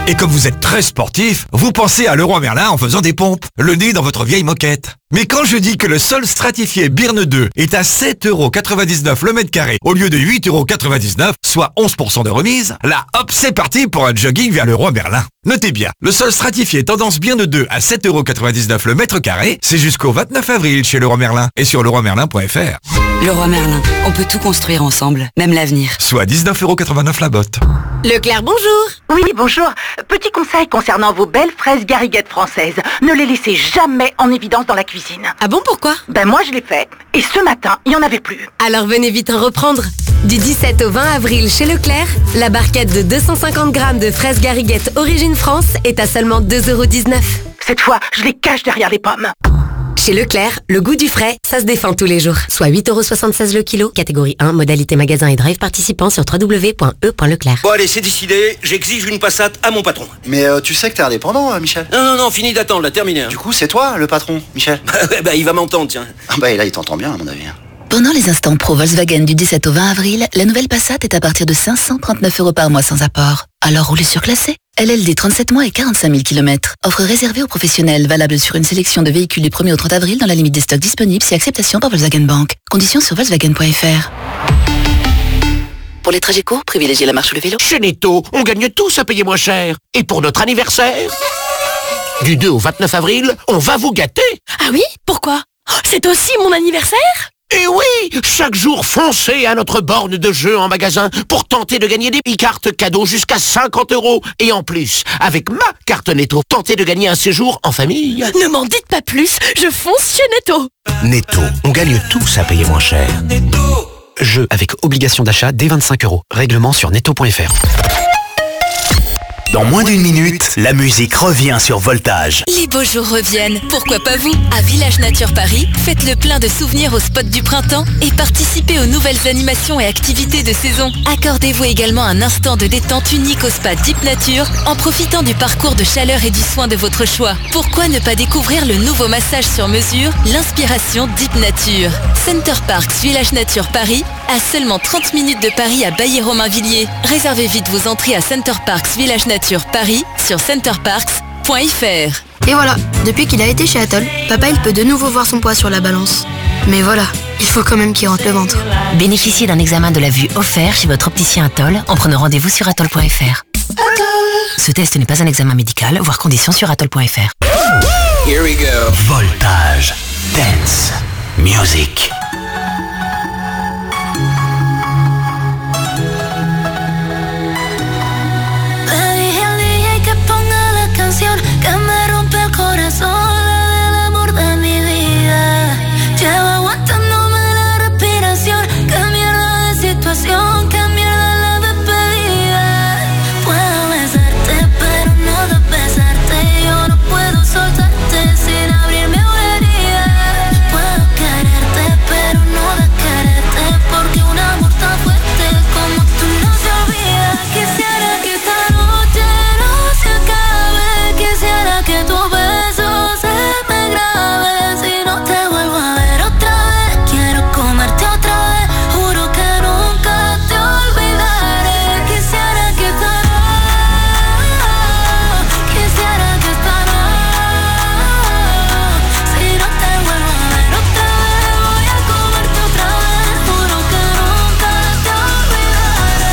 Et comme vous êtes très sportif, vous pensez à Leroy Merlin en faisant des pompes, le nez dans votre vieille moquette. Mais quand je dis que le sol stratifié Birne 2 est à 7,99€ le mètre carré au lieu de 8,99€, soit 11% de remise, là hop, c'est parti pour un jogging vers Leroy Merlin. Notez bien, le sol stratifié tendance Birne 2 à 7,99€ le mètre carré, c'est jusqu'au 29 avril chez Leroy Merlin et sur leroymerlin.fr. Leroy Merlin, on peut tout construire ensemble, même l'avenir. Soit 19,89€ la botte. Leclerc, bonjour. Oui, bonjour. Petit conseil concernant vos belles fraises gariguettes françaises. Ne les laissez jamais en évidence dans la cuisine. Ah bon, pourquoi? Ben moi je l'ai fait. Et ce matin, il n'y en avait plus. Alors venez vite en reprendre. Du 17 au 20 avril chez Leclerc, la barquette de 250 grammes de fraises gariguettes Origine France est à seulement 2,19€. Cette fois, je les cache derrière les pommes. Chez Leclerc, le goût du frais, ça se défend tous les jours. Soit 8,76€ le kilo, catégorie 1, modalité magasin et drive participant sur www.e.leclerc. Bon allez, c'est décidé, j'exige une Passat à mon patron. Mais tu sais que t'es indépendant, Michel. Non, fini d'attendre, la terminée. Du coup, c'est toi le patron, Michel. Bah il va m'entendre, tiens. Ah bah et là, il t'entend bien à mon avis. Pendant les instants pro Volkswagen du 17 au 20 avril, la nouvelle Passat est à partir de 539€ par mois sans apport. Alors roulez surclassé. LLD 37 mois et 45 000 km. Offre réservée aux professionnels, valable sur une sélection de véhicules du 1er au 30 avril dans la limite des stocks disponibles si acceptation par Volkswagen Bank. Conditions sur Volkswagen.fr. Pour les trajets courts, privilégiez la marche ou le vélo. Chez Netto, on gagne tous à payer moins cher. Et pour notre anniversaire, du 2 au 29 avril, on va vous gâter. Ah oui? Pourquoi? C'est aussi mon anniversaire? Et oui, chaque jour, foncez à notre borne de jeu en magasin pour tenter de gagner des e-cartes cadeaux jusqu'à 50€. Et en plus, avec ma carte Netto, tentez de gagner un séjour en famille. Ne m'en dites pas plus, je fonce chez Netto. Netto, on gagne tous à payer moins cher. Jeu avec obligation d'achat dès 25€. Règlement sur netto.fr. Dans moins d'une minute, la musique revient sur Voltage. Les beaux jours reviennent, pourquoi pas vous? À Village Nature Paris, faites le plein de souvenirs au spot du printemps et participez aux nouvelles animations et activités de saison. Accordez-vous également un instant de détente unique au spa Deep Nature en profitant du parcours de chaleur et du soin de votre choix. Pourquoi ne pas découvrir le nouveau massage sur mesure, l'inspiration Deep Nature? Center Parks Village Nature Paris, à seulement 30 minutes de Paris à Bailly-Romainvilliers. Réservez vite vos entrées à Center Parks Village Nature Paris sur centerparks.fr. Et voilà, depuis qu'il a été chez Atoll, papa il peut de nouveau voir son poids sur la balance. Mais voilà, il faut quand même qu'il rentre le ventre. Bénéficiez d'un examen de la vue offert chez votre opticien Atoll en prenant rendez-vous sur atoll.fr. Ce test n'est pas un examen médical, voire conditions sur atoll.fr. Here we go. Voltage. Dance. Music. Que me rompe el corazón, la del amor de mi vida. Llevo aguantándome la respiración. Qué mierda de situación, qué mierda la despedida. Puedo besarte, pero no de besarte. Yo no puedo soltarte sin abrirme una herida. Puedo quererte, pero no de quererte. Porque un amor tan fuerte como tú no se olvida. Quisiera que esta noche no se acabe. Quisiera que tu beso se me grabe. Si no te vuelvo a ver otra vez, quiero comerte otra vez. Juro que nunca te olvidaré. Quisiera que esta noche, si no te vuelvo a ver otra vez, voy a comerte otra vez. Juro que nunca te olvidaré.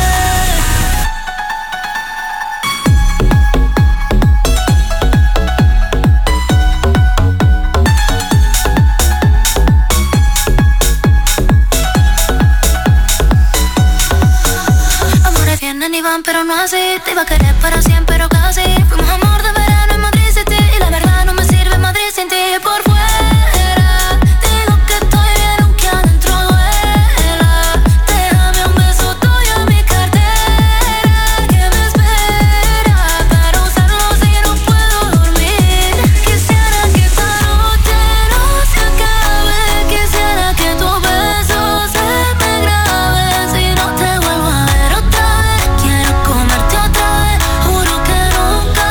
Amores vienen y van, pero no así. Te iba a querer para siempre, pero casi. Fuimos amor de verano en Madrid City. Y la verdad no me sirve Madrid sin ti. Por fuera digo que estoy bien, aunque adentro duela. Déjame un beso tuyo en mi cartera, que me espera para usarlo si no puedo dormir. Quisiera que esta noche no se acabe. Quisiera que tu beso se me grabe. Si no te vuelvo a ver otra vez, quiero comerte otra vez. Juro que nunca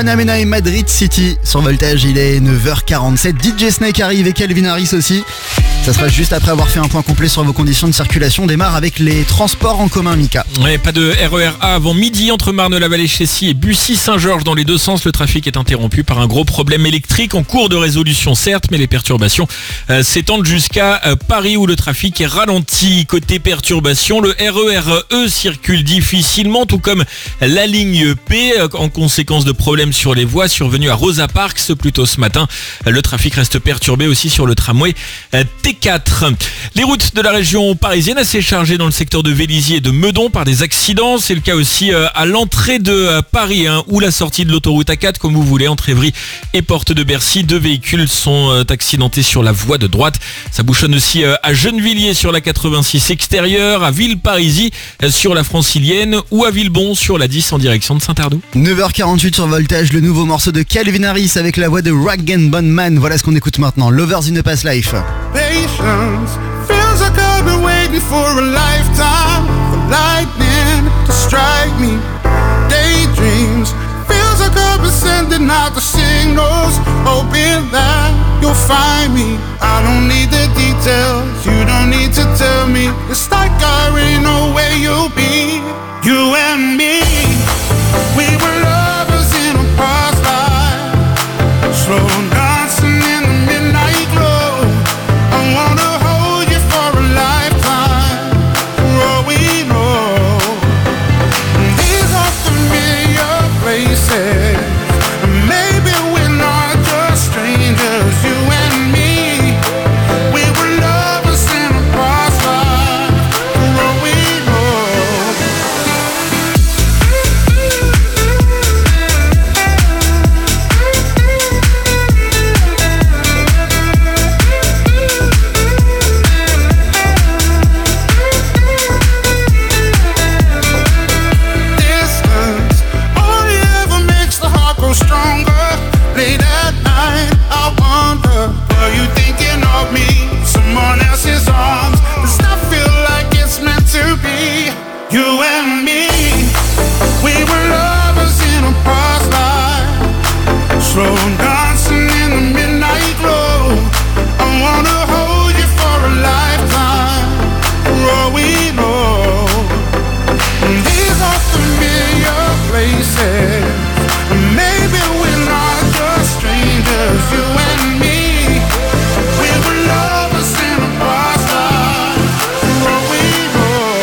Hannah Mena et Madrid City sur Voltage, il est 9h47. DJ Snake arrive et Calvin Harris aussi. Ça sera juste après avoir fait un point complet sur vos conditions de circulation. On démarre avec les transports en commun, Mika. Ouais, pas de RER A avant midi entre Marne-la-Vallée-Chessy et Bussy-Saint-Georges dans les deux sens. Le trafic est interrompu par un gros problème électrique en cours de résolution, certes, mais les perturbations s'étendent jusqu'à Paris où le trafic est ralenti. Côté perturbations, le RER E circule difficilement, tout comme la ligne P en conséquence de problèmes sur les voies survenus à Rosa Parks plus tôt ce matin. Le trafic reste perturbé aussi sur le tramway T4. Les routes de la région parisienne assez chargées dans le secteur de Vélizy et de Meudon par des accidents. C'est le cas aussi à l'entrée de Paris ou la sortie de l'autoroute A4 comme vous voulez, entre Évry et Porte de Bercy. 2 véhicules sont accidentés sur la voie de droite. Ça bouchonne aussi à Gennevilliers sur la 86 extérieure, à Villeparisis sur la Francilienne ou à Villebon sur la 10 en direction de Saint-Ardoux. 9h48 sur Voltage, le nouveau morceau de Calvin Harris avec la voix de Rag & Bone Man. Voilà ce qu'on écoute maintenant, Lovers in a Past Life. Patience feels like I've been waiting for a lifetime for lightning to strike me. Daydreams feels like I've been sending out the signals, hoping that you'll find me. I don't need the details, you don't need to tell me. It's like I already know where you'll be. You and me, we were lovers in a past life, slow dancing in the midnight glow. I wanna hold you for a lifetime, for all we know. These are familiar places, maybe we're not just strangers. You and me, we were lovers in a past life, for all we know. Distance only ever makes the heart grow stronger. Late at night, I wonder, are you thinking of me? Someone else's arms. Does that feel like it's meant to be? You and me, we were lovers in a past life, slow dancing in the midnight glow. I wanna hold you for a lifetime, for all we know. These are familiar places, maybe we're not just strangers. You and me, we were lovers in a past life, for all we know.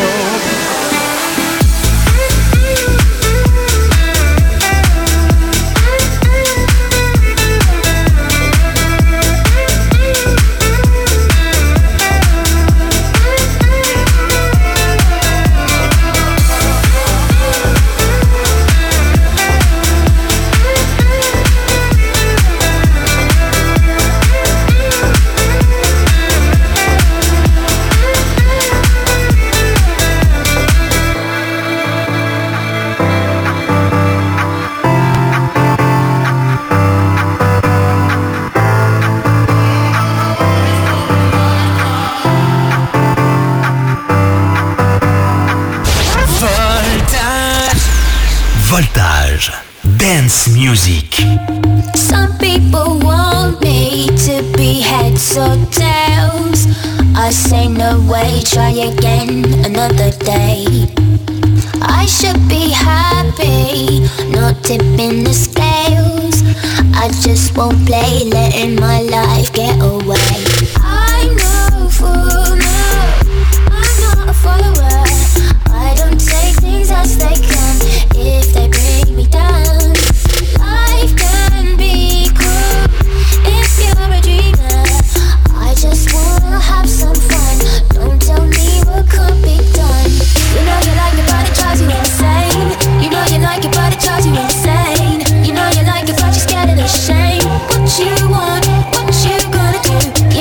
Voltage, dance music. Some people want me to be heads or tails. I say no way, try again another day. I should be happy, not tipping the scales. I just won't play, letting my life get away. I know for now, I'm not a follower. I don't take things as they come if they bring me down. Life can be cruel if you're a dreamer. I just wanna have some fun. Don't tell me what could be done. You know you like it, but it drives you insane. You know you like it, but it drives you insane. You know you like it, but you're scared of the shame. What you want, what you gonna do?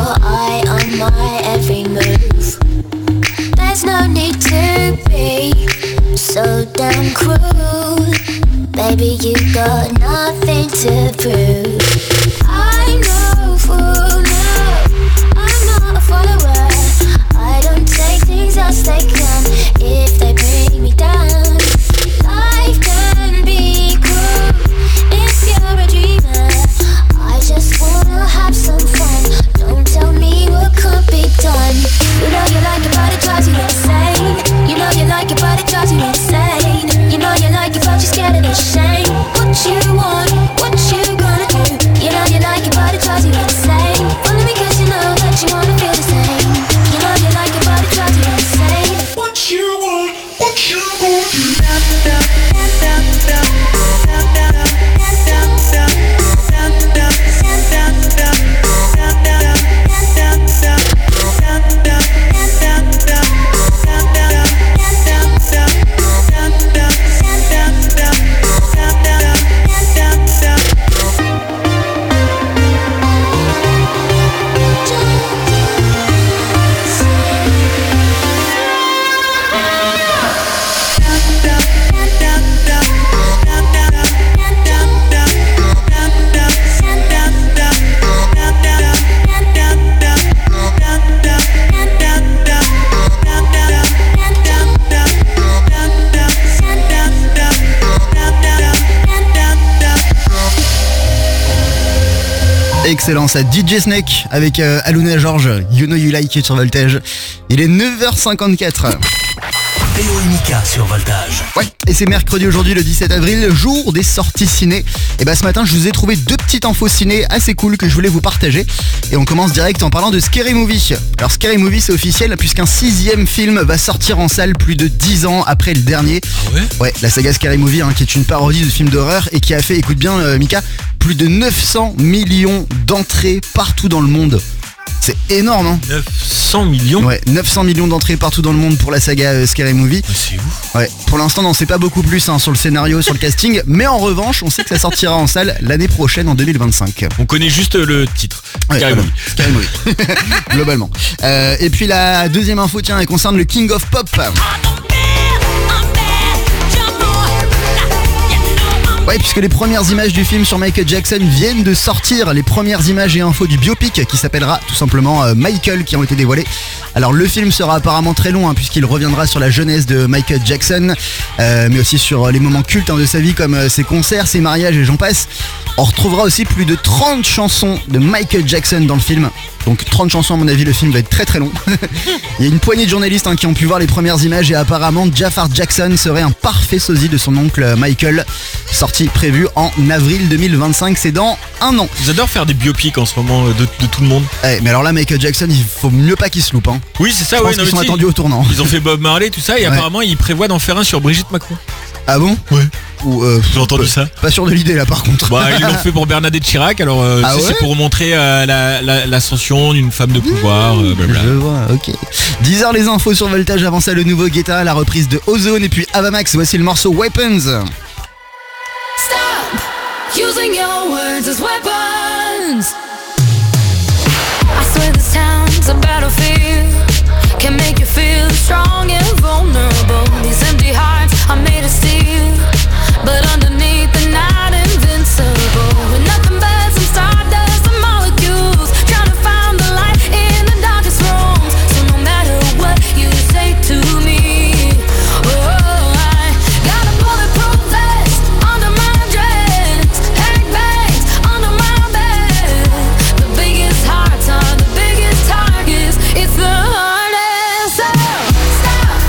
your eye on my every move. There's no need to be so damn cruel. Baby, you got nothing to prove. I know, fool, no, I'm not a follower. I don't take things as they come if they bring me down. Life can be cruel if you're a dreamer. I just wanna have some fun. Don't tell me what could be done. You know you like it, but it drives you insane. You know you like it, but it drives you insane. You know you like it, but you're scared of the shame. What you want, what you gonna do? You know you like it, but it drives you insane. Only because you know that you wanna feel the same. You know you like it, but it drives you insane. What you want, what you gonna do? Excellent, ça DJ Snake avec Aluna George, You Know You Like It sur Voltage. Il est 9h54. Théo et Mika sur Voltage. Ouais, et c'est mercredi aujourd'hui, le 17 avril, jour des sorties ciné. Et bah ce matin, je vous ai trouvé deux petites infos ciné assez cool que je voulais vous partager. Et on commence direct en parlant de Scary Movie. Alors Scary Movie, c'est officiel puisqu'un 6e film va sortir en salle plus de 10 ans après le dernier. Ah ouais ? Ouais, la saga Scary Movie, qui est une parodie de film d'horreur et qui a fait, écoute bien Mika, plus de 900 millions d'entrées partout dans le monde. C'est énorme, hein. 900 millions ? Ouais, 900 millions d'entrées partout dans le monde pour la saga Scary Movie. C'est ouf. Ouais, pour l'instant, on n'en sait pas beaucoup plus sur le scénario, sur le casting, mais en revanche, on sait que ça sortira en salle l'année prochaine, en 2025. On connaît juste le titre. Ouais, Scary Movie. Scary Movie. Globalement. Et puis la deuxième info, elle concerne le King of Pop. Ouais, puisque les premières images du film sur Michael Jackson viennent de sortir, les premières images et infos du biopic qui s'appellera tout simplement Michael qui ont été dévoilées. Alors le film sera apparemment très long puisqu'il reviendra sur la jeunesse de Michael Jackson, mais aussi sur les moments cultes de sa vie comme ses concerts, ses mariages et j'en passe. On retrouvera aussi plus de 30 chansons de Michael Jackson dans le film. Donc 30 chansons, à mon avis, le film va être très très long. Il y a une poignée de journalistes qui ont pu voir les premières images et apparemment Jafar Jackson serait un parfait sosie de son oncle Michael. Sortie prévue en avril 2025, c'est dans un an. J'adore faire des biopics en ce moment de tout le monde. Ouais, mais alors là, Michael Jackson, il faut mieux pas qu'il se loupe. Oui, c'est ça, je pense qu'ils sont attendus au tournant. Ils ont fait Bob Marley, tout ça, et apparemment, ils prévoient d'en faire un sur Brigitte Macron. Ah bon ? Ouais. J'ai entendu ça. Pas sûr de l'idée là par contre. Bah, ils l'ont fait pour Bernadette Chirac, alors c'est pour montrer l'ascension d'une femme de pouvoir. Je vois, ok. 10h les infos sur Voltage, avant ça le nouveau Guetta, la reprise de Ozone et puis Avamax, voici le morceau Weapons. Stop using your words as weapons. I swear this town's a battlefield. Can make you feel strong and vulnerable. These empty hearts are made of steel, but underneath they're not invincible. We're nothing but some stardust and molecules, trying to find the light in the darkest rooms. So no matter what you say to me, oh, I got a bulletproof vest under my dress, handbags under my bed. The biggest hearts are the biggest targets. It's the hardest. So stop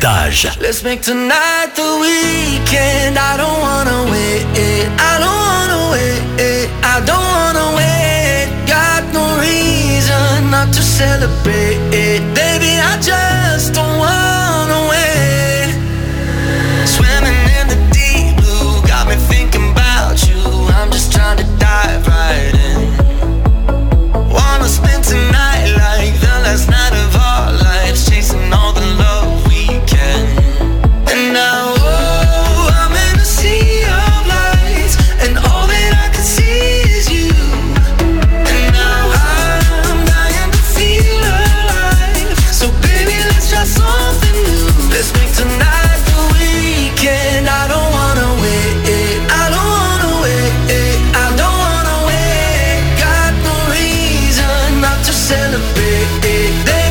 Voltage. Let's make tonight the weekend. I don't wanna wait. I don't wanna wait. I don't wanna wait. Got no reason not to celebrate. Baby, I just don't wanna wait. Swimming in the deep blue, got me thinking about you. I'm just trying to dive right in. Wanna spend tonight like the last night of our lives, chasing all the love we can. And now, oh, I'm in a sea of lights, and all that I can see is you. And now I'm dying to feel alive. So baby, let's try something new. Let's make tonight the weekend. I don't wanna wait. I don't wanna wait. I don't wanna wait. Got no reason not to celebrate.